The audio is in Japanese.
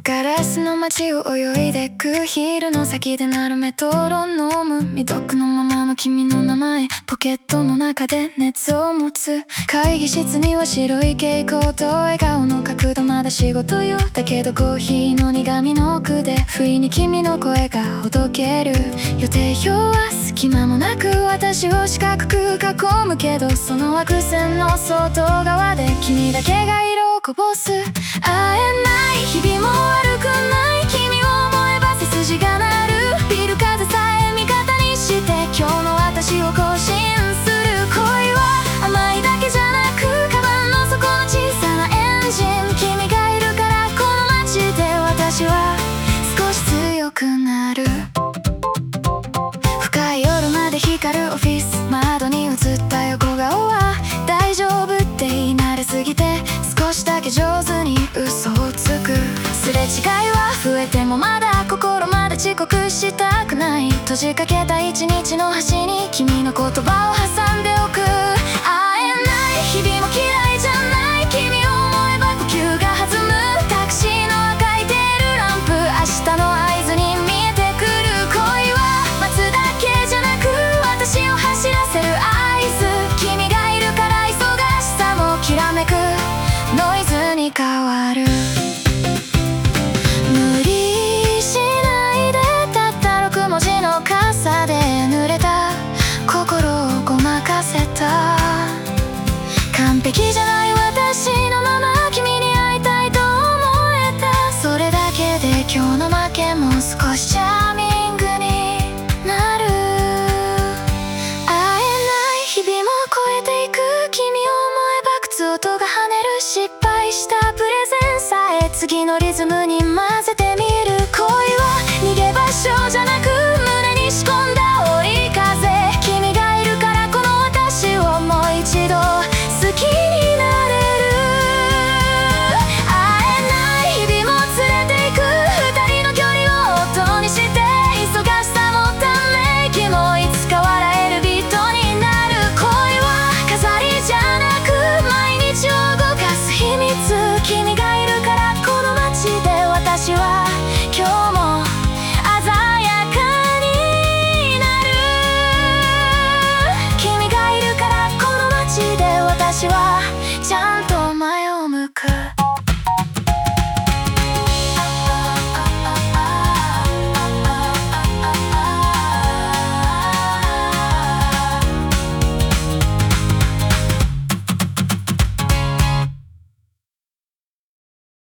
ガラスの街を泳いでくヒールの先で鳴るメトロノーム。未読のままの君の名前、ポケットの中で熱を持つ。会議室には白い蛍光と笑顔の角度。まだ仕事よ、だけどコーヒーの苦味の奥で不意に君の声がほどける。予定表は隙間もなく私を四角く囲むけど、その枠線の外側で君だけが色をこぼす。会えない日々も悪くない、君を思えば背筋が鳴る。ビル風さえ味方にして今日の私を更新する。恋は甘いだけじゃなくカバンの底の小さなエンジン。君がいるからこの街で私は少し強くなる。深い夜まで光るオフィス、窓に映った横顔は大丈夫って言い慣れすぎて少しだけ上手に嘘をつく。すれ違いは増えてもまだ心まで遅刻したくない。閉じかけた一日の端に君の言葉を挟んでおく。会えない日々も嫌いじゃない、君を思えば呼吸が弾む。タクシーの赤いテールランプ、明日の合図に見えてくる。恋は待つだけじゃなく私を走らせる合図。君がいるから忙しさもきらめくノイズに変わる。無理しないでたった6文字の傘で濡れた心をごまかせた。完璧じゃない私のまま君に会いたいと思えた。それだけで今日の負けも少しチャーミングになる。会えない日々も超えていく、君を思えば靴音が跳ねる。失敗したプレゼンさえ次のリズムに混ぜてみる。恋は逃げ場所じゃなく